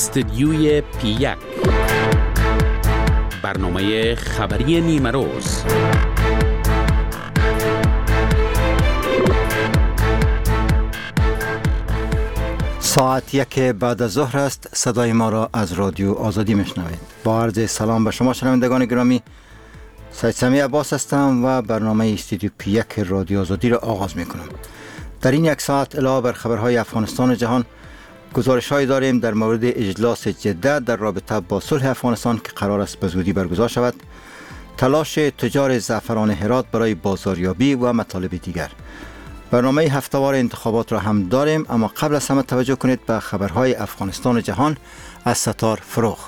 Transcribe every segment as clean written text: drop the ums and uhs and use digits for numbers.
استدیوی پی1 برنامه خبری نیمه روز. ساعت 1 بعد از ظهر است. صدای ما را از رادیو آزادی میشنوید. با عرض سلام به شما شنوندگان گرامی، سید سمیع عباس هستم و برنامه استودیو پی1 رادیو آزادی را آغاز میکنم. در این یک ساعت علاوه بر خبرهای افغانستان و جهان، گزارش‌هایی داریم در مورد اجلاس جده در رابطه با صلح افغانستان که قرار است به زودی برگزار شود، تلاش تجار زعفران هرات برای بازاریابی و مطالب دیگر. برنامه هفته‌وار انتخابات را هم داریم، اما قبل از همه توجه کنید به خبرهای افغانستان و جهان از ستار فروغ.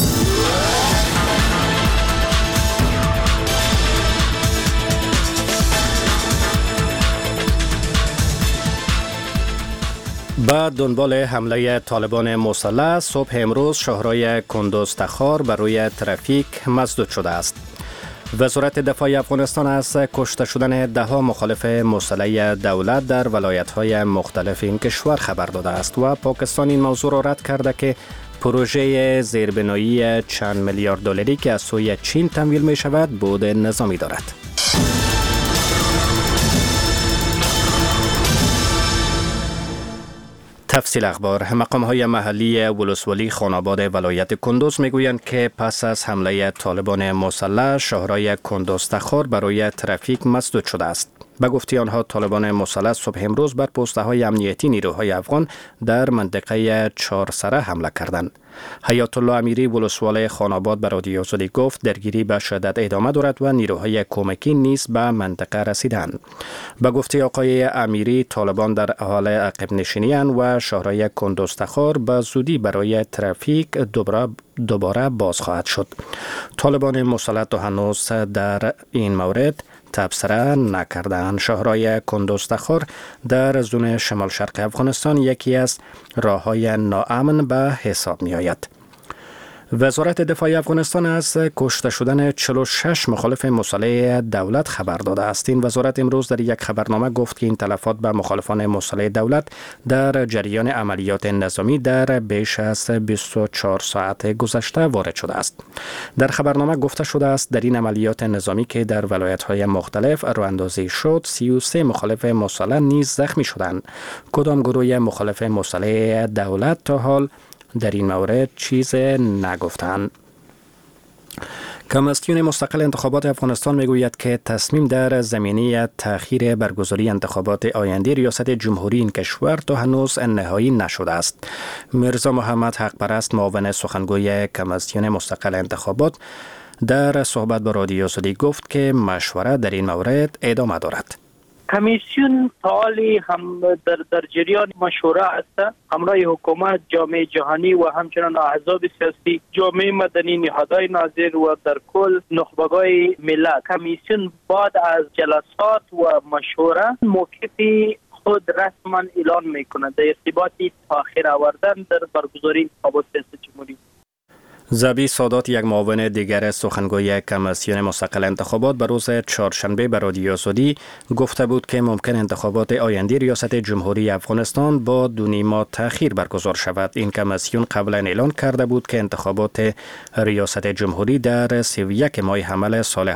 بعد دنبال حمله طالبان مسلح، صبح امروز شهرهای کندوز تخار بر روی ترافیک مسدود شده است. وزارت دفاع افغانستان از کشته شدن ده‌ها مخالف مسلح دولت در ولایت‌های مختلف این کشور خبر داده است و پاکستان این موضوع را رد کرده که پروژه زیربنایی چند میلیارد دلاری که از سوی چین تمویل می شود بود نظامی دارد. تفصیل اخبار. مقام‌های محلی ولسوالی خاناباد ولایت کندوز میگویند که پس از حمله طالبان مسلح، شهرهای کندوز تخار برای ترافیک مسدود شده است. به گفته آنها، طالبان مسلح صبح امروز بر پست‌های امنیتی نیروهای افغان در منطقه چهارسره حمله کردند. حیات الله امیری ولسوال خاناباد به رادیو آزادی گفت درگیری به شدت ادامه دارد و نیروهای کمکی نیز به منطقه رسیدند. به گفته آقای امیری، طالبان در حال عقب نشینی اند و شهرهای کندوز تخار به زودی برای ترافیک دوباره باز خواهد شد. طالبان مسلح تا هنوز در این مورد تبصره نکردند. شهرهای کندوز تخار در زون شمال شرق افغانستان یکی از راههای ناامن به حساب می آید. وزارت دفاع افغانستان از کشته شدن 46 مخالف مسلح دولت خبر داده است. این وزارت امروز در یک خبرنامه گفت که این تلفات به مخالفان مسلح دولت در جریان عملیات نظامی در بیش از 24 ساعت گذشته وارد شده است. در خبرنامه گفته شده است در این عملیات نظامی که در ولایت‌های مختلف راه‌اندازی شد، 33 مخالف مسلح نیز زخمی شدند. کدام گروه مخالف مسلح دولت تا حال در این مورد چیز نگفتند. کمیسیون مستقل انتخابات افغانستان میگوید که تصمیم در زمینه تأخیر برگزاری انتخابات آینده ریاست جمهوری این کشور تا هنوز نهایی نشده است. میرزا محمد حقپرست، معاون سخنگوی کمیسیون مستقل انتخابات، در صحبت با رادیو آزادی گفت که مشوره در این مورد ادامه دارد. کمیسیون حالی هم در جریان مشوره است همراه حکومت، جامعه جهانی و همچنان احزاب سیاسی، جامعه مدنی، نهادهای ناظر و در کل نخبگان ملت. کمیسیون بعد از جلسات و مشوره موقفی خود رسما اعلان میکند در ارتباط تاخیر آوردن در برگزاری انتخابات ریاست جمهوری. زبی سادات، یک معاون دیگر سخنگوی کمیسیون مستقل انتخابات، به روز چهارشنبه به رادیو آزادی گفته بود که ممکن انتخابات آینده ریاست جمهوری افغانستان با 2.5 ماه تأخیر برگزار شود. این کمیسیون قبلا اعلان کرده بود که انتخابات ریاست جمهوری در 31 ماه حمل سال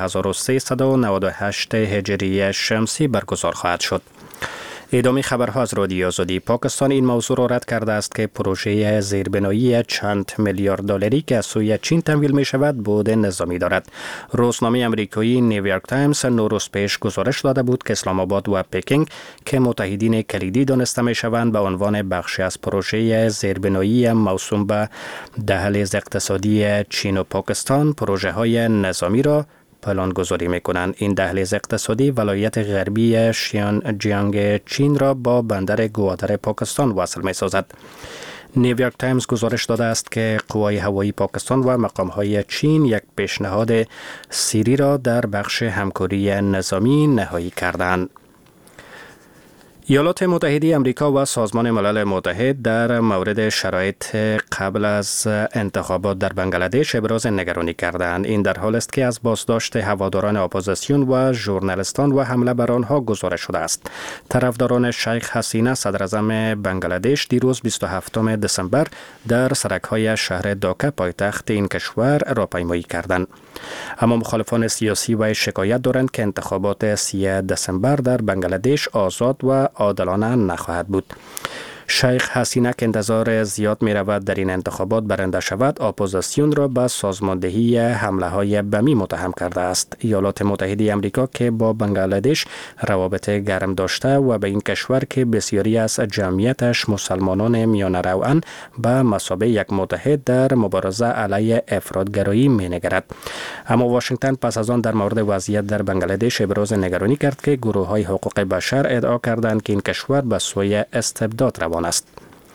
1398 هجری شمسی برگزار خواهد شد. ادامه خبرها از رادیو آزادی. پاکستان این موضوع را رد کرده است که پروژه زیربنایی چند میلیارد دلاری که از سوی چین تمویل می شود بود نظامی دارد. روزنامه امریکایی نیویورک تایمز نوروز پیش گزارش داده بود که اسلام آباد و پکینگ که متحدین کلیدی دانسته می شوند به عنوان بخشی از پروژه زیربنایی موسوم به دهلیز اقتصادی چین و پاکستان پروژه های نظامی را پلان گذاری می کنند. این دهلیز اقتصادی ولایت غربی شیانجیانگ چین را با بندر گوادر پاکستان وصل می سازد. نیویورک تایمز گزارش داده است که قوای هوایی پاکستان و مقام‌های چین یک پیشنهاد سری را در بخش همکاری نظامی نهایی کردند. ایالات متحده آمریکا و سازمان ملل متحد در مورد شرایط قبل از انتخابات در بنگلادش ابراز نگرانی کردند. این در حال است که از بازداشت هواداران اپوزیسیون و ژورنالیستان و حمله بر آنها گزارش شده است. طرفداران شیخ حسینه صدراعظم بنگلادش دیروز 27 دسامبر در سرک‌های شهر داکا پایتخت این کشور راهپیمایی کردند. اما مخالفان سیاسی و شکایت دارند که انتخابات 3 دسامبر در بنگلادش آزاد و عادلانه نخواهد بود. شیخ حسینه که انتظار زیاد می رود در این انتخابات برنده شود، اپوزیسیون را به سازماندهی حمله های بمی متهم کرده است. ایالات متحده آمریکا که با بنگلادش روابط گرم داشته و به این کشور که بسیاری از جمعیتش مسلمانان میانه روان به مثابه یک متحد در مبارزه علیه افراطگرایی می نگرد. اما واشنگتن پس از آن در مورد وضعیت در بنگلادش ابراز نگرانی کرد که گروه های حقوق بشر ادعا کردند که این کشور به سوی استبداد روان است.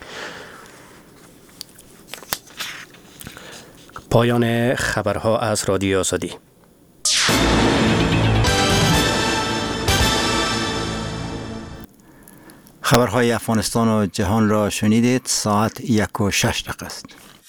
پایان خبرها از رادیو آزادی. خبرهای افغانستان و جهان را شنیدید. ساعت 1:06 است.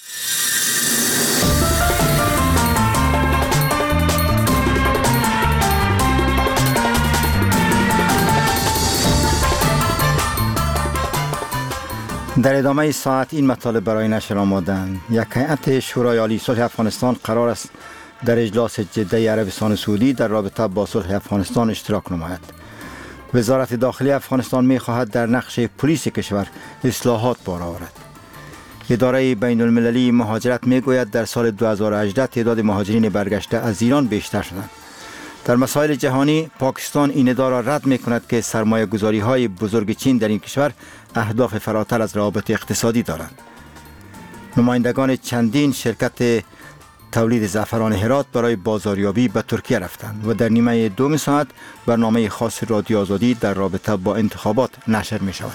در ادامه ساعت این مطالب برای نشر آمادند. یک هیئت شورای عالی صلح افغانستان قرار است در اجلاس جده عربستان سعودی در رابطه با صلح افغانستان اشتراک نماید. وزارت داخلی افغانستان می خواهد در نقش پلیس کشور اصلاحات بار آورد. اداره بین المللی مهاجرت می گوید در سال 2018 تعداد مهاجرین برگشته از ایران بیشتر شدند. در مسائل جهانی پاکستان این ادعا را رد می کند که سرمایه گذاری های بزرگ چین در این کشور اهداف فراتر از روابط اقتصادی دارند. نمایندگان چندین شرکت تولید زعفران هرات برای بازاریابی به ترکیه رفتند و در نیمه دوم ساعت برنامه خاص رادیو آزادی در رابطه با انتخابات نشر می شود.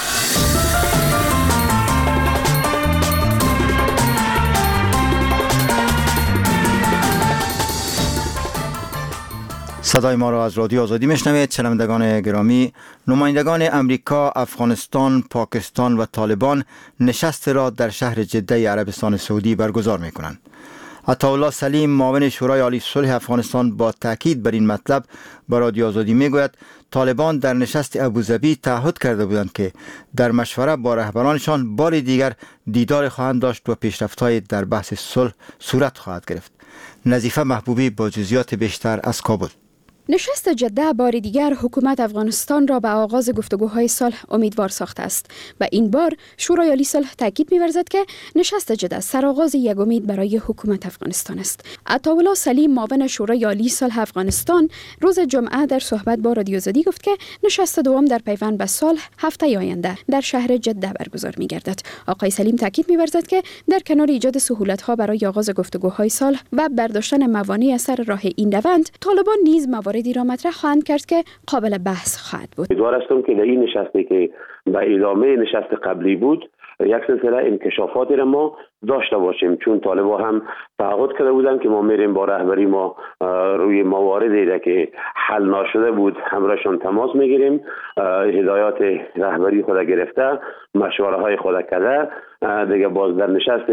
صدای ما را از رادیو آزادی میشنوید. شنوندگان گرامی، نمایندگان امریکا، افغانستان، پاکستان و طالبان نشست را در شهر جده عربستان سعودی برگزار می کنند. عطاالله سلیم، معاون شورای عالی صلح افغانستان، با تاکید بر این مطلب به رادیو آزادی می گوید طالبان در نشست ابوظبی تعهد کرده بودند که در مشوره با رهبرانشان بار دیگر دیدار خواهند داشت و پیشرفت‌های در بحث صلح صورت خواهد گرفت. نظیفه محبوبی با جزئیات بیشتر از کابل. نشست جده بار دیگر حکومت افغانستان را به آغاز گفتگوهای صلح امیدوار ساخته است و این بار شورای عالی صلح تاکید می‌ورزد که نشست جده سرآغاز یک امید برای حکومت افغانستان است. عطاالله سلیم، معاون شورای عالی صلح افغانستان، روز جمعه در صحبت با رادیو آزادی گفت که نشست دوم در پیوند به صلح هفته آینده در شهر جده برگزار می‌گردد. آقای سلیم تاکید می‌ورزد که در کنار ایجاد سهولت‌ها برای آغاز گفتگوهای صلح و برداشتن موانع از سر راه این روند، طالبان نیز مواردی را مطرح خواهند کرد که قابل بحث خواهد بود. امیدوار هستم که در این نشستی که به ادامه نشست قبلی بود یک سلسله انکشافاتی را ما داشته باشیم، چون طالبان هم تعهد کرده بودن که ما میریم با رهبری ما روی مواردی که حل نشده بود همراهشان تماس میگیریم، هدایات رهبری خود گرفته، مشوره های خود کرده، دیگه باز در نشست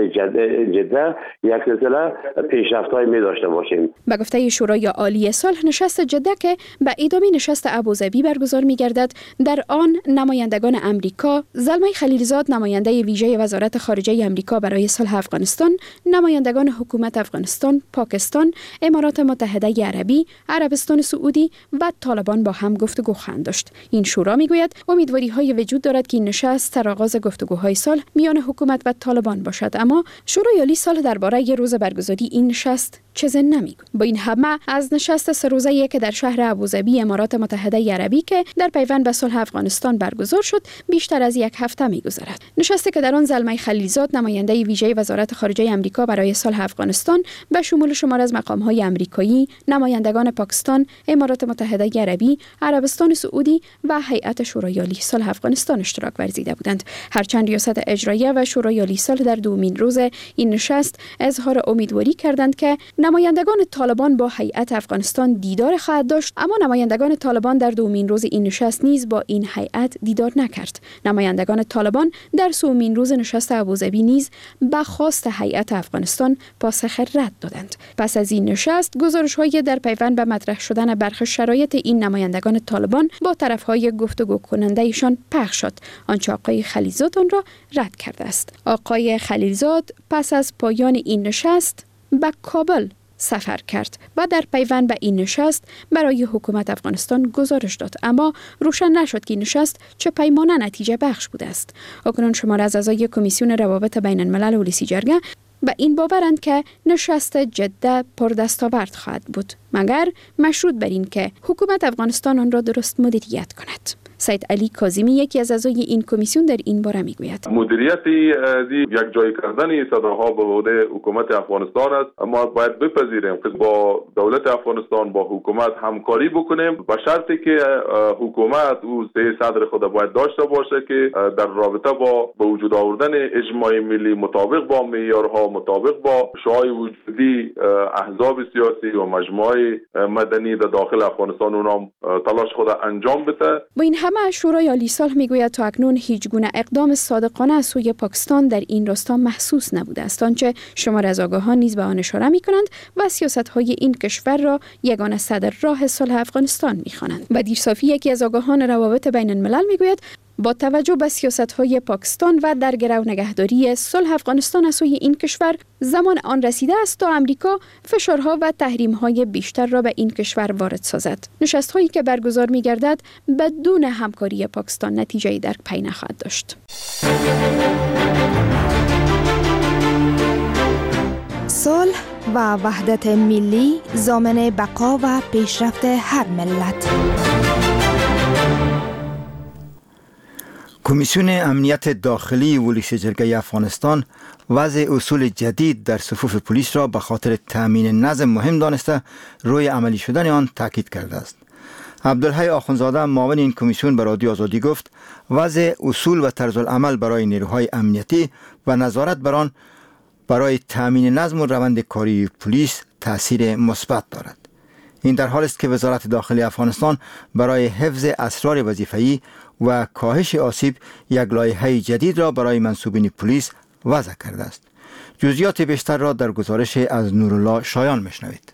جده یک سلسله پیشرفت‌های می داشته باشیم. به گفته شورای عالی صلح، نشست جده که به ادامه نشست ابوظبی برگزار می‌گردد، در آن نمایندگان امریکا، زلمه خلیلزاد نماینده ویژه وزارت خارجه امریکا برای صلح افغانستان، نمایندگان حکومت افغانستان، پاکستان، امارات متحده عربی، عربستان سعودی و طالبان با هم گفتگو خواهند داشت. این شورا میگوید امیدواری‌های وجود دارد که این نشست در آغاز گفتگوهای صلح میان حکومت و طالبان باشد، اما شورای عالی صلح درباره روز برگزاری این نشست چیزی نمیگوید. با این همه از نشست سه روزه‌ای که در شهر ابوظبی امارات متحده عربی که در پیوند به صلح افغانستان برگزار شد بیشتر از یک هفته می‌گذرد. نشستی که در آن زلمه خلیلزاد نماینده ویژه ویژه وزارت خارجه آمریکا برای صلح افغانستان به شمول شمار از مقام‌های آمریکایی، نمایندگان پاکستان، امارات متحده عربی، عربستان سعودی و هیئت شورای عالی صلح افغانستان اشتراک ورزیده بودند. هرچند ریاست اجراییه و شورای عالی صلح در دومین روز این نشست اظهار امیدواری کردند که نمایندگان طالبان با هیئت افغانستان دیدار خواهد داشت، اما نمایندگان طالبان در دومین روز این نشست نیز با این هیئت دیدار نکرد. نمایندگان طالبان در سومین روز نشست ابوظبی نیز به خواست هیئت افغانستان پاسخ رد دادند. پس از این نشست گزارش‌های در پیوند به مطرح شدن برخی شرایط این نمایندگان طالبان با طرف‌های گفتگو کننده‌شان پخش شد، آنچه آقای خلیلزاد آن را رد کرده است. آقای خلیلزاد پس از پایان این نشست به کابل سفر کرد و در پیوند به این نشست برای حکومت افغانستان گزارش داد، اما روشن نشد که این نشست چه پیمانه نتیجه بخش بوده است. اکنون شمار از اعضای کمیسیون روابط بین الملل ولسی جرگه به این باورند که نشست جده پردستاورد خواهد بود، مگر مشروط بر این که حکومت افغانستان آن را درست مدیریت کند. سید علی کاظمی یکی از اعضای این کمیسیون در این باره میگوید مدیریت یک جای کردن صداها به عهده حکومت افغانستان است، اما باید بپذیریم که با دولت افغانستان با حکومت همکاری بکنیم به شرطی که حکومت او صدر خود باید داشته باشه که در رابطه با وجود آوردن اجماع ملی مطابق با معیارها، مطابق با شورای وجودی احزاب سیاسی و مجموعه مدنی در داخل افغانستان اونام تلاش خود انجام بده. با این همه شورای عالی صلح میگوید تا اکنون هیچ گونه اقدام صادقانه از سوی پاکستان در این راستا محسوس نبوده است، آنچه شمار از آگاهان نیز به آن اشاره میکنند و سیاست‌های این کشور را یگانه صدر راه صلح افغانستان میخوانند. بدیر صافی یکی از آگاهان روابط بین الملل میگوید با توجه به سیاست‌های پاکستان و در گرو نگهداری صلح افغانستان از سوی این کشور زمان آن رسیده است تا آمریکا فشارها و تحریم‌های بیشتر را به این کشور وارد سازد. نشست‌هایی که برگزار می‌گردد بدون همکاری پاکستان نتیجه‌ای در پی نخواهد داشت. صلح و وحدت ملی ضامن بقا و پیشرفت هر ملت. کمیسیون امنیت داخلی ولسی جرگه افغانستان وضع اصول جدید در صفوف پلیس را به خاطر تامین نظم مهم دانسته روی عملی شدن آن تاکید کرده است. عبدالحی آخونزاده معاون این کمیسیون به رادیو آزادی گفت وضع اصول و طرز العمل برای نیروهای امنیتی و نظارت بر آن برای تامین نظم و روند کاری پلیس تأثیر مثبت دارد. این در حالی است که وزارت داخلی افغانستان برای حفظ اسرار وظیفه‌ای و کاهش آسیب یک لایحه جدید را برای منصوبین پلیس وضع کرده است. جزئیات بیشتر را در گزارش از نورالله شایان میشنوید.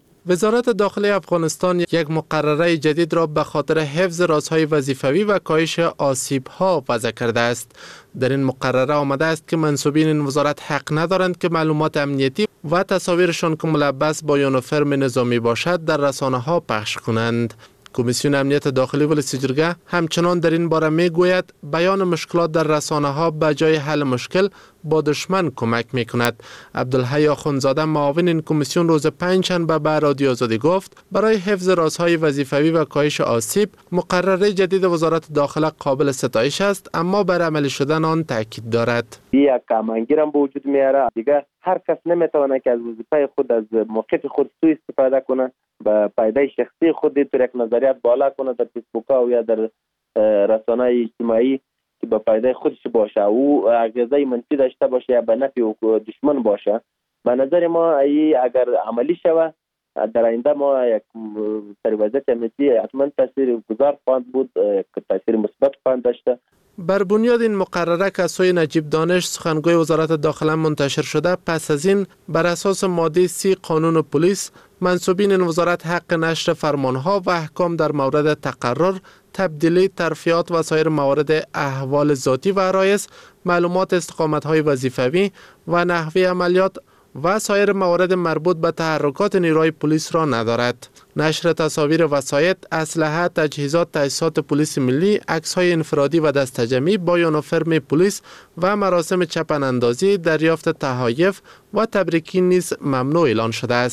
وزارت داخلی افغانستان یک مقرره جدید را به خاطر حفظ رازهای وظیفوی و کاهش آسیب‌ها وضع کرده است. در این مقرره آمده است که منصوبین این وزارت حق ندارند که معلومات امنیتی و تصاویرشان که ملبس با یونیفرم نظامی باشد در رسانه‌ها پخش کنند. کمیسیون امنیت داخلی ولسی جرگه همچنان در این باره میگوید بیان مشکلات در رسانه‌ها به جای حل مشکل با دشمن کمک میکند. عبدالحی آخونزاده معاون این کمیسیون روز پنجشنبه به رادیو آزادی گفت برای حفظ رازهای وظیفوی و کاهش آسیب مقرره جدید وزارت داخله قابل ستایش است، اما بر عملی شدن آن تاکید دارد. یک کمانگیر هم به وجود میاره، دیگه هر کس نمیتونه که از وظیفه خود از موقف خود سوء استفاده کنه، به فایده شخصی خود در یک نظریات بالا کنه در فیسبوک و یا در رسانه‌های اجتماعی که به فایده خودش باشه او اغیزه منفی داشته باشه یا به نفع دشمن باشه. به نظر ما اگر عملی شود در آینده ما یک سر وضعیت امنیتی حتما تاثیر گذار خواهد بود، تاثیر مثبت خواهد داشته. بر بنیاد این مقرره که از سوی نجیب دانش سخنگوی وزارت داخله منتشر شده، پس از این بر اساس ماده 30 قانون پلیس منصوبین این وزارت حق نشر فرمانها و احکام در مورد تقرر، تبدیلی، ترفیعات و سایر موارد احوال ذاتی و عرایض، معلومات استقامت‌های وظیفوی و نحوه عملیات و سایر موارد مربوط به تحرکات نیروهای پلیس را ندارد. نشر تصاویر وسایط، اسلحه، تجهیزات تاسیسات پلیس ملی، عکس‌های انفرادی و دستجمعی با یونیفرم پلیس و مراسم چپن اندازی، دریافت تحایف و تبریکی نیز ممنوع اعلان شده است.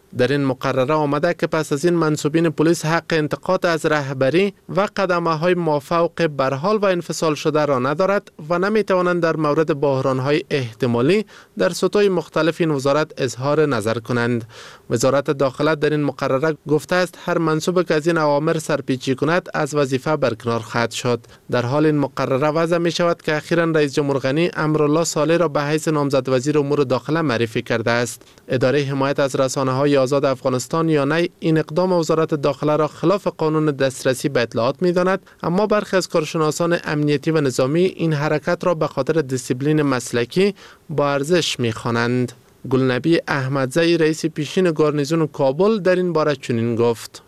در این مقرره آمده که پس از این منصوبین پلیس حق انتقاد از رهبری و قدمه‌های مافوق برحال و انفصال شده را ندارد و نمی‌توانند در مورد بحران‌های احتمالی در سطوح مختلف این وزارت اظهار نظر کنند. وزارت داخله در این مقرره گفته است هر منصوب که از این اوامر سرپیچی کند از وظیفه برکنار خواهد شد. در حال این مقرره وضع می شود که اخیراً رئیس جمهور غنی امرالله صالح را به حیث نامزد وزیر امور داخله معرفی کرده است. اداره حمایت از رسانه‌های آزاد افغانستان یا نه این اقدام وزارت داخله را خلاف قانون دسترسی به اطلاعات می‌داند، اما برخی از کارشناسان امنیتی و نظامی این حرکت را به خاطر دیسیپلین مسلکی با ارزش می‌خوانند. گلنبی احمدزی رئیس پیشین گارنیزون کابل در این باره چنین گفت: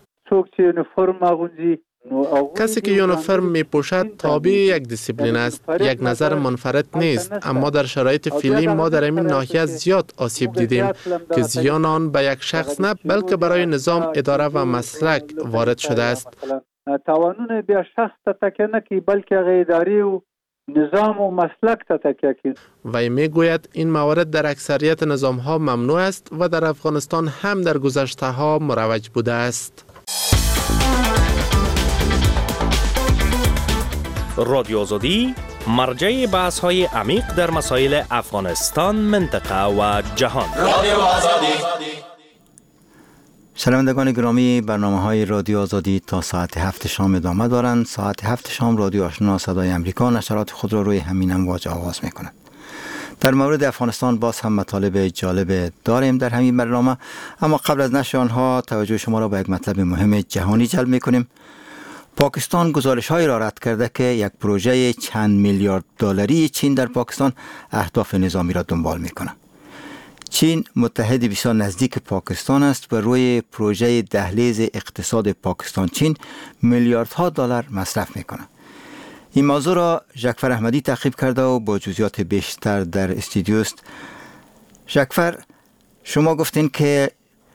کسی که یونیفرم می پوشد تابع یک دیسیپلین است، یک نظر منفرد نیست، اما در شرایط فعلی ما در این ناحیه زیاد آسیب دیدیم که زیان آن به یک شخص نه بلکه برای نظام، اداره و مسلک وارد شده است. توانون بیا شخص تکیه نکی بلکه اداری و نظام و مسلک تکیه کی. وی می گوید این موارد در اکثریت نظام ها ممنوع است و در افغانستان هم در گذشته ها مروج بوده است. رادیو آزادی مرجع بحث های عمیق در مسائل افغانستان، منطقه و جهان. رادیو آزادی. شنوندگان گرامی، برنامه‌های رادیو آزادی تا ساعت 7 شام ادامه دارند. ساعت 7 شام رادیو آشنا صدای امریکا نشرات خود را روی همین امواج آغاز می‌کند. در مورد افغانستان باز هم مطالب جالب داریم در همین برنامه، اما قبل از نشر آنها توجه شما را به یک مطلب مهم جهانی جلب می‌کنیم. پاکستان گزارش‌هایی را رد کرده که یک پروژه چند میلیارد دلاری چین در پاکستان اهداف نظامی را دنبال می‌کند. چین متحد بسیار نزدیک پاکستان است و روی پروژه دهلیز اقتصاد پاکستان چین میلیاردها دلار مصرف می‌کند. این موضوع را ژکفر احمدی تعقیب کرده و با جزئیات بیشتر در استودیو است. ژکفر، شما گفتین که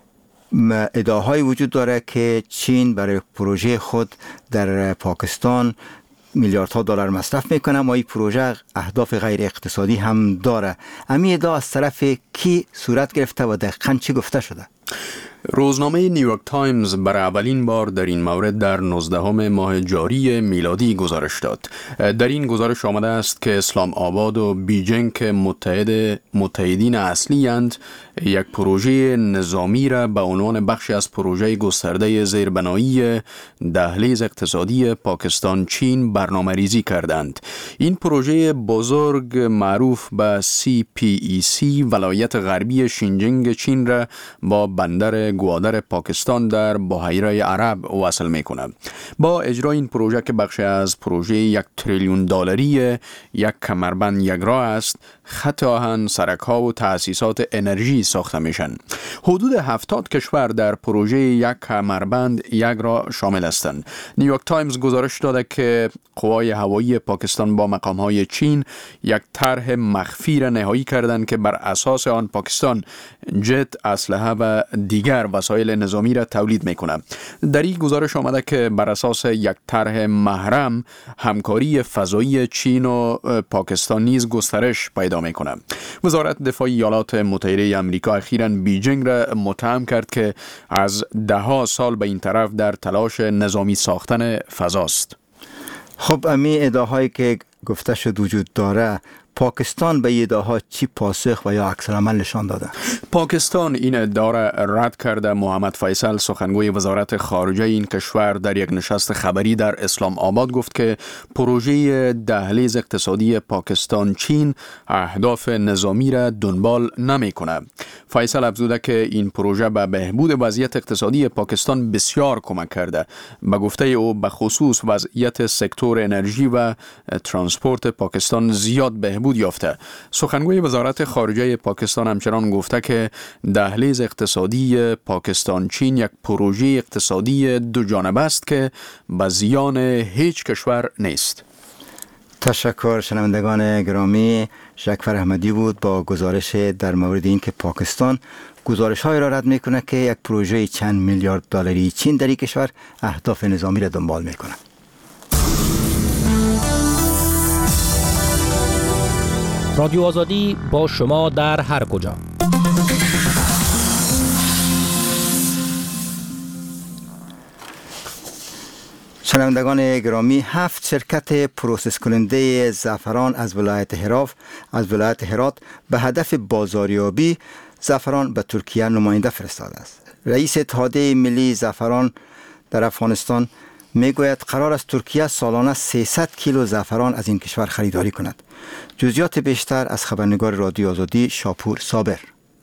ادعاهایی وجود داره که چین برای پروژه خود در پاکستان میلیاردها دلار مصرف میکنه، اما این پروژه اهداف غیر اقتصادی هم داره. امی ادعا از طرف کی صورت گرفته و دقیقاً چی گفته شده؟ روزنامه نیویورک تایمز برای اولین بار در این مورد در 19 ماه جاری میلادی گزارش داد. در این گزارش آمده است که اسلام آباد و بیجینگ که متحدین اصلی اند، یک پروژه نظامی را به عنوان بخشی از پروژه گسترده زیربنایی دهلیز اقتصادی پاکستان چین برنامه ریزی کردند. این پروژه بزرگ معروف به CPEC ولایت غربی شینجینگ چین را با بندر گوادر پاکستان در بحیره عرب وصل میکنه. با اجرای این پروژه که بخش از پروژه 1 تریلیون دلاری یک کمربند یک راه است، خط آهن، سرک‌ها و تأسیسات انرژی ساخته میشن. حدود 70 کشور در پروژه 1 کمربند یک راه شامل هستند. نیویورک تایمز گزارش داده که قوای هوایی پاکستان با مقام‌های چین یک طرح مخفی را نهایی کردند که بر اساس آن پاکستان جت، اسلحه و دیگر وسایل نظامی را تولید میکنه. در این گزارش آمده که بر اساس یک طرح محرم همکاری فضایی چین و پاکستان نیز گسترش پیدا میکنه. وزارت دفاع ایالات متحده آمریکا اخیراً بیجینگ را متهم کرد که از دهها سال به این طرف در تلاش نظامی ساختن فضاست. خب امی ادعاهایی که گفته شد وجود داره، پاکستان به ادعاها چی پاسخ و یا عکس العمل نشان داده؟ پاکستان این ادعا را رد کرده. محمد فیصل سخنگوی وزارت خارجه این کشور در یک نشست خبری در اسلام آباد گفت که پروژه دهلیز اقتصادی پاکستان چین اهداف نظامی را دنبال نمی‌کنه. فیصل افزوده که این پروژه به بهبود وضعیت اقتصادی پاکستان بسیار کمک کرده. به گفته او به خصوص وضعیت سکتور انرژی و ترانسپورت پاکستان زیاد بهبود یافته. سخنگوی وزارت خارجه پاکستان همچنان گفته که دهلیز اقتصادی پاکستان چین یک پروژه اقتصادی دو جانبه است که به زیان هیچ کشور نیست. تشکر. شنوندگان گرامی، ژکفر احمدی بود با گزارش در مورد این که پاکستان گزارش‌های را رد میکنه که یک پروژه چند میلیارد دلاری چین در این کشور اهداف نظامی را دنبال میکنه. رادیو آزادی با شما در هر کجا. شنوندگان گرامی، 7 شرکت پروسس کننده زعفران از ولایت هرات به هدف بازاریابی زعفران به ترکیه نماینده فرستاده است. رئیس اتحادیه ملی زعفران در افغانستان میگوید قرار است ترکیه سالانه 300 کیلو زعفران از این کشور خریداری کند. جزئیات بیشتر از خبرنگار رادیو آزادی شاپور صابر.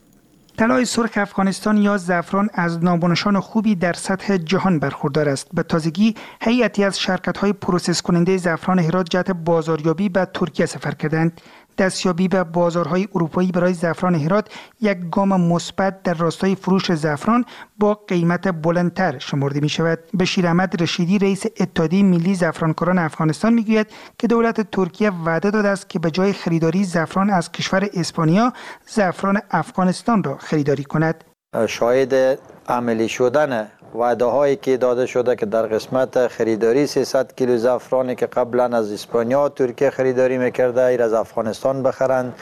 طلای سرخ افغانستان یا زعفران از نامونشان خوبی در سطح جهان برخوردار است. به تازگی هیئتی از شرکت‌های پروسس کننده زعفران هرات جهت بازاریابی به ترکیه سفر کردند. دستیابی به بازارهای اروپایی برای زعفران هرات یک گام مثبت در راستای فروش زعفران با قیمت بلندتر شمرده می شود. بشیر احمد رشیدی رئیس اتحادیه ملی زعفرانکاران افغانستان می گوید که دولت ترکیه وعده داده است که به جای خریداری زعفران از کشور اسپانیا، زعفران افغانستان را خریداری کند. شاهد عملی شدن وعده هایی که داده شده که در قسمت خریداری 300 کیلو زعفرانی که قبلا از اسپانیا و ترکیه خریداری میکرده ایر از افغانستان بخرند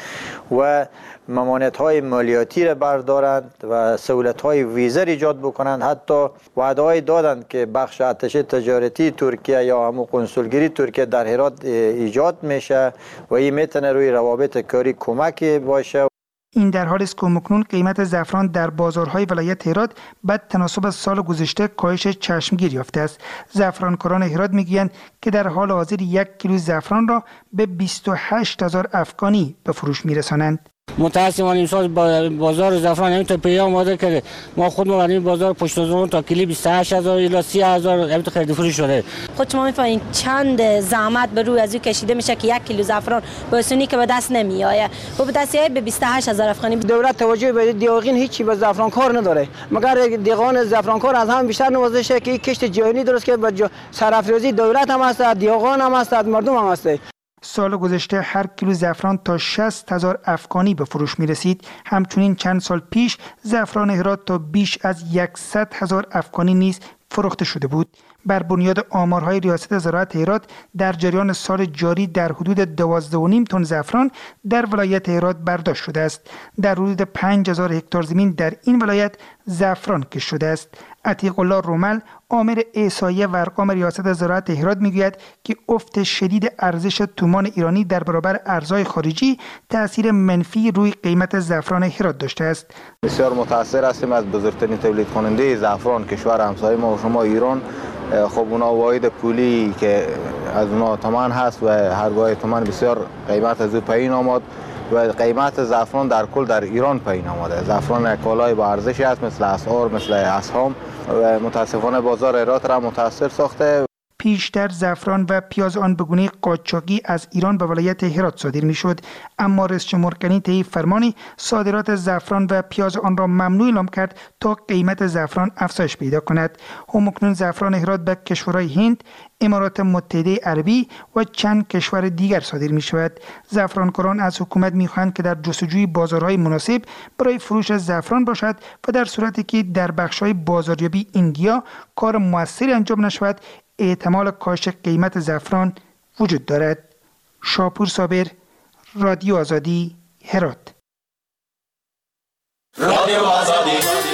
و ممانعت های مالیاتی را بردارند و سهولت های ویزا ایجاد بکنند. حتی وعده های دادند که بخش ارتش تجارتی ترکیه یا همون کنسولگری ترکیه در هرات ایجاد میشه و این میتونه روی روابط کاری کمکی باشه. این در حالی است که اکنون قیمت زعفران در بازارهای ولایت هرات به تناسب از سال گذشته کاهش چشمگیر یافته است. زعفرانکاران هرات میگویند که در حال حاضر 1 کیلو زعفران را به 28,000 افغانی به فروش میرسانند. متاسفانه امسال بازار زعفران همین تا پی آماده کرده. ما خود ما این بازار پشت زون تا کیلو 28,000 الی 30,000 همین تا خرید فروش شده. خود شما میفهمید چند زحمت بر روی از او کشیده میشه که 1 کیلو زعفران با سونی که به دست نمیآید. و به دست به 28,000 افغانی. دولت توجه به دیاغین هیچی به زعفران کار نداره. مگر دیگان زعفران کار از هم بیشتر نوازشه که کشت جهانی درست که به سرافرازی دولت هم هست، دیاغان هم هست، مردم هم هست. سال گذشته هر کیلو زعفران تا 60,000 افغانی به فروش می رسید. همچنین چند سال پیش زعفران هرات تا بیش از 100,000 افغانی نیز فروخته شده بود. بر بنیاد آمارهای ریاست زراعت هرات در جریان سال جاری در حدود 12.5 تن زعفران در ولایت هرات برداشت شده است. در حدود 5,000 هکتار زمین در این ولایت زعفران کشت شده است. عتیق الله رومل آمر احصایه و ارقام ریاست زراعت هرات میگوید که افت شدید ارزش تومان ایرانی در برابر ارزهای خارجی تأثیر منفی روی قیمت زعفران هرات داشته است. بسیار متاثر هستیم از بزرگترین تولید کننده زعفران کشور همسایه ما و شما ایران. خب اونا واحد پولی که از اونا تومان هست و هر گاه تومان بسیار قیمت از او پایین آمد و قیمت زعفران در کل در ایران پایین آمده. زعفران کالای با ارزشی است مثل اسعار، مثل اسهام و متاسفانه بازار هرات را متاثر ساخته. پیشتر زعفران و پیاز آن به گونه قاچاقی از ایران به ولایت هرات صادر میشد، اما رئیس جمهور کنی طی فرمانی صادرات زعفران و پیاز آن را ممنوع اعلام کرد تا قیمت زعفران افزایش پیدا کند. همکنون زعفران هرات به کشورهای هند، امارات متحده عربی و چند کشور دیگر صادر می شود. زعفرانکاران از حکومت می خواهند که در جستجوی بازارهای مناسب برای فروش زعفران باشد و در صورتی که در بخش‌های بازاریابی این گیاه کار موثری انجام نشود احتمال کاهش قیمت زعفران وجود دارد. شاپور صابر، رادیو آزادی، هرات. رادیو آزادی.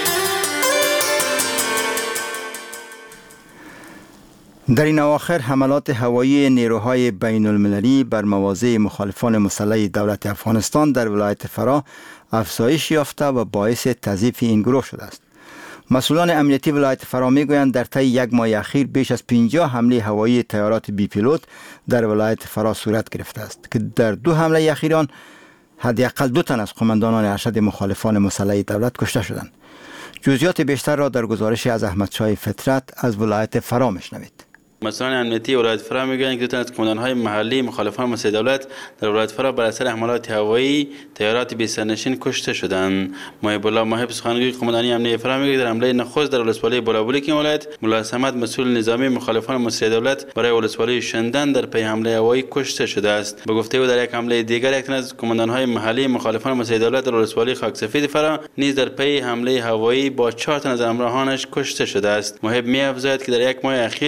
در این اواخر حملات هوایی نیروهای بین المللی بر مواضع مخالفان مسلح دولت افغانستان در ولایت فرا افزایش یافته و باعث تضعیف این گروه شده است. مسئولان امنیتی ولایت فرا میگویند در طی یک ماه اخیر بیش از 50 حمله هوایی طیارات بی پیلوت در ولایت فرا صورت گرفته است که در 2 حمله اخیران حداقل 2 تن از قماندانان ارشد مخالفان مسلح دولت کشته شدند. جزئیات بیشتر را در گزارش از احمدشاه فطرت از ولایت فرا میشنوید. مسئولان امنیتی ولایت فرا میگویند که 2 تن از قماندان‌های محلی مخالفان مسلح دولت در ولایت فرا بر اثر حملات هوایی طیارات بی سرنشین کشته شدند. محب الله محب سخنگوی قماندانی امنیتی فرا میگوید در حمله نخست در ولسوالی بلابلک این ولایت ملا صمد مسئول نظامی مخالفان مسلح دولت برای ولسوالی شندن در پی حمله هوایی کشته شده است. به گفته او در یک حمله دیگر 1 تن از قماندان‌های محلی مخالفان مسلح دولت در ولسوالی خاکسفید فرا نیز در پی حمله هوایی با 4 تن از همراهانش کشته شده است. محب می‌افزاید که در 1 ماه اخیر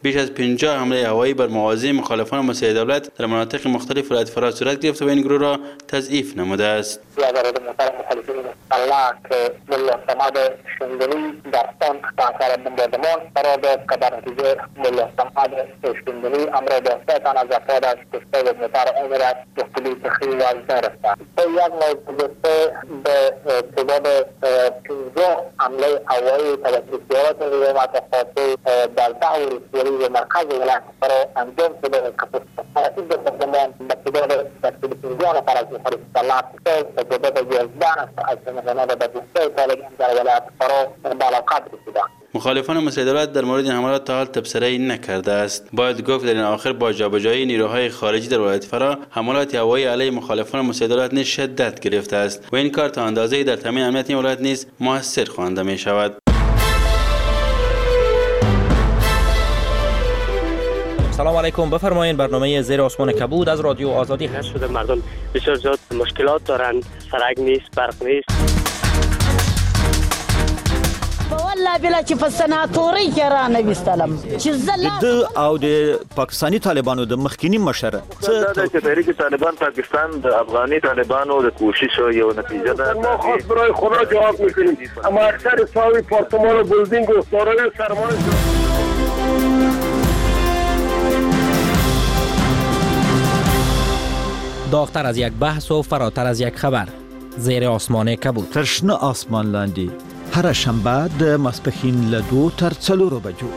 بیش از 50 حمله هوایی بر مواضع مخالفان مسیح دولت در مناطق مختلف ولایت فرا صورت گرفته و این گروه را تضعیف نموده است. وزارت محترم مخالفین الله که ملا صمد شندلی در آن کار بمباردمان قرار داد که در نتیجه ملا صمد شندلی امر داشته تن از افراد از کشته و مطار عمر از دستگیری تخریب و از نرسته. یک موضوع به تعداد 15 حمله هوایی توسط سیارات نیروی متخصص در 10 ولسوالی و مرکز ولایت فرا انجام شده که این دپارتمان به تعداد 15 نفر از مخالفین الله تعداد 11 نفر از مخالفان به دسته طالبان در ولایت فرا بالاقدر رسیدند. مخالفان مسیح دولت در مورد این حملات تا حال تبصره نکرده است. باید گفت در این آخر با جابجایی نیروهای خارجی در ولایت فرا حملات هوایی علیه مخالفان مسیح دولت نیز شدت گرفته است و این کار تا اندازه‌ای در تامین امنیت این ولایت نیز موثر خوانده می شود. سلام علیکم، بفرمایید. برنامه زیر آسمان کبود از رادیو آزادی هست. شده مردم بسیار زیاد مشکلات دارند، سرک نیست، برق نیست. والله بلا چې په سناتوري کې را نه وستلم چې د او د پاکستانی طالبانو د مخکینی مشر چې تحریک طالبان پاکستان د افغاني طالبانو د کوشش یو نتیجه ده. ما خاص برای خدا جواب میکنیم، اما اکثر ساوی پارتمان و بلدینگ و سارای سرمایه داغتر از یک بحث و فراتر از یک خبر. زیر آسمان کبود. ترشنه آسمان لاندی. هر شنبه د ماسپښین له 2 تر 4 بجو.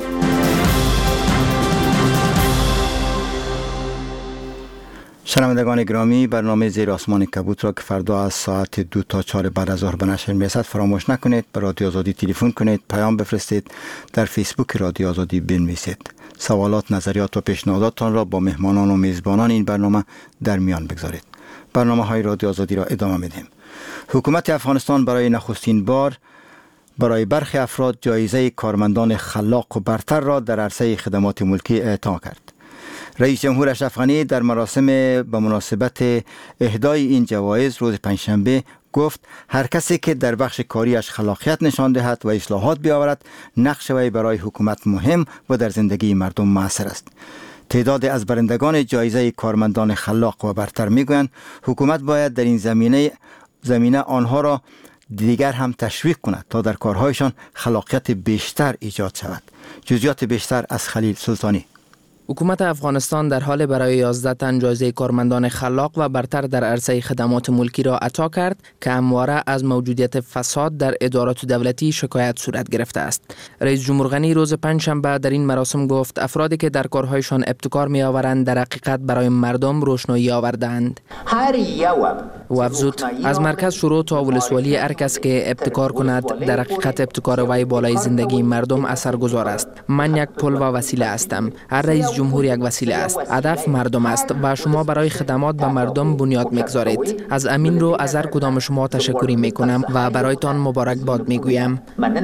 شنوندگان گرامی، برنامه زیر آسمان کبود را که فردا از ساعت 2 تا 4 بعد از ظهر به نشر میرسد فراموش نکنید. به رادیو آزادی تلفن کنید، پیام بفرستید، در فیسبوک رادیو آزادی بنویسید. سوالات، نظریات و پیشنهاداتتان را با مهمانان و میزبانان این برنامه در میان بگذارید. برنامه های رادیو آزادی را ادامه میدیم. حکومت افغانستان برای نخستین بار برای برخی افراد جایزه کارمندان خلاق و برتر را در عرصه خدمات ملکی اعطا کرد. رئیس جمهور اشرف غنی در مراسم به مناسبت اهدای این جوایز روز پنجشنبه گفت هر کسی که در بخش کاریش خلاقیت نشان دهد و اصلاحات بیاورد نقش وی برای حکومت مهم و در زندگی مردم موثر است. تعداد از برندگان جایزه کارمندان خلاق و برتر میگویند حکومت باید در این زمینه آنها را دیگر هم تشویق کند تا در کارهایشان خلاقیت بیشتر ایجاد شود. جزئیات بیشتر از خلیل سلطانی. حکومت افغانستان در حال برای 11 تن جایزه کارمندان خلاق و برتر در عرصه خدمات ملکی را عطا کرد که همواره از موجودیت فساد در ادارات دولتی شکایت صورت گرفته است. رئیس جمهور غنی روز پنجشنبه در این مراسم گفت افرادی که در کارهایشان ابتکار می آورند در حقیقت برای مردم روشنایی آوردند. و افزود از مرکز شروع تا ولسوالی هر کس که ابتکار کند در حقیقت ابتکار وی بالای زندگی مردم اثرگذار است. من یک پل و وسیله هستم. هر رئیس جمهور یک وسیله است. هدف مردم است و شما برای خدمات به مردم بنیاد میگذارید. از امین رو از هر کدام شما تشکری میکنم و برایتان مبارکباد میگویم.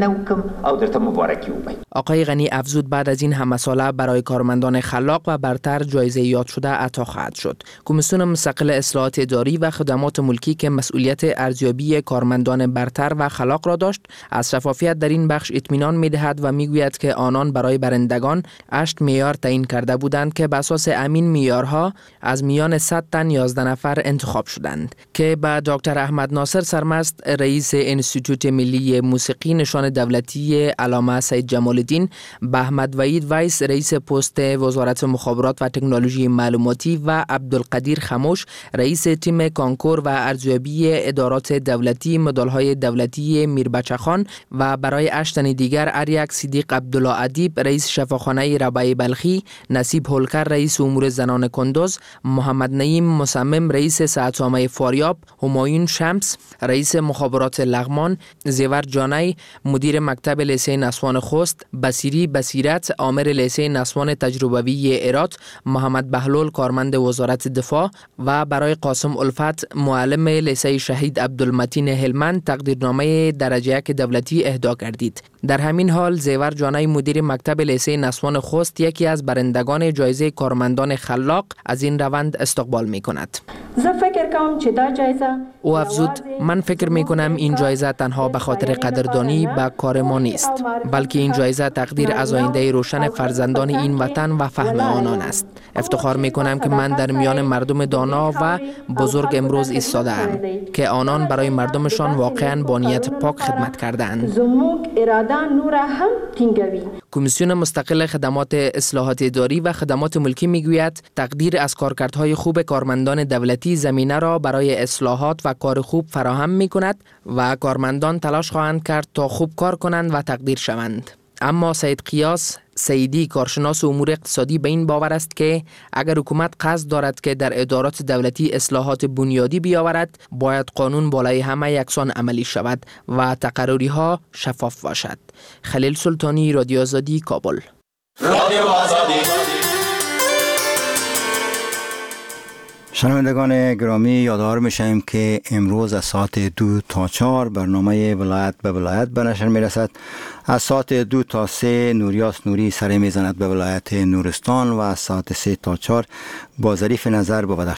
آقای غنی افزود بعد از این همه ساله برای کارمندان خلاق و برتر جایزه یاد شده عطا خواهد شد. کمیسیون مستقل اصلاحات اداری و خدمات ملکی که مسئولیت ارزیابی کارمندان برتر و خلاق را داشت از شفافیت در این بخش اطمینان میدهد و میگوید که آنان برای برندگان 8 معیار تعیین کرده بودند که بر اساس امین معیارها از میان 100 تن 11 نفر انتخاب شدند که با دکتر احمد ناصر سرمست رئیس انستیتوت ملی موسیقی نشان دولتی علامه سید جمال الدین، به احمد وحید ویس رئیس پست وزارت مخابرات و تکنولوژی معلوماتی و عبدالقدیر خموش رئیس تیم کانکور و ارزیابی ادارات دولتی مدال‌های دولتی میربچه خان و برای 8 تن دیگر اریک صدیق عبدالله ادیب رئیس شفاخانه رباعی بلخی، نصیب هولکر رئیس امور زنان کندوز، محمد نعیم مصمم رئیس صحت‌عامه فاریاب، همایون شمس رئیس مخابرات لغمان، زیور جانی مدیر مکتب لیسه نسوان خوست، بصیری بصیرت عامر لیسه نسوان تجربوی هرات، محمد بهلول کارمند وزارت دفاع و برای قاسم الفت معلم لیسه شهید عبدالمتین هلمند تقدیرنامه درجه 1 دولتی اهدا کردید. در همین حال زیور جانی مدیر مکتب لیسه نسوان خوست یکی از برندگان جایزه کارمندان خلاق از این روند استقبال می کند. فکر کنم چې دا جایزه او افزود من فکر می کنم این جایزه تنها به خاطر قدردانی به کار ما نیست، بلکه این جایزه تقدیر از آینده روشن فرزندان این وطن و فهم آنان است. افتخار می کنم که من در میان مردم دانا و بزرگ امروز ایستاده ام که آنان برای مردمشان واقعا با نیت پاک خدمت کردند. کمیسیون مستقل خدمات اصلاحات اداری و خدمات ملکی میگوید تقدیر از کارکردهای خوب کارمندان دولتی زمینه را برای اصلاحات و کار خوب فراهم می کند و کارمندان تلاش خواهند کرد تا خوب کار کنند و تقدیر شوند. اما سید قیاس سیدی کارشناس امور اقتصادی به این باور است که اگر حکومت قصد دارد که در ادارات دولتی اصلاحات بنیادی بیاورد، باید قانون بالای همه یکسان عملی شود و تقرری ها شفاف باشد. خلیل سلطانی، رادیو آزادی، کابل. رادیو آزادی. شنوندگان گرامی، یادآور میشیم که امروز از ساعت 2 تا 4 برنامه ولایت به ولایت به نشر میرسد. از ساعت 2 تا 3 نوریاس نوری سر میزند به ولایت نورستان و از ساعت 3 تا 4 با ظریف نظر به بدخشان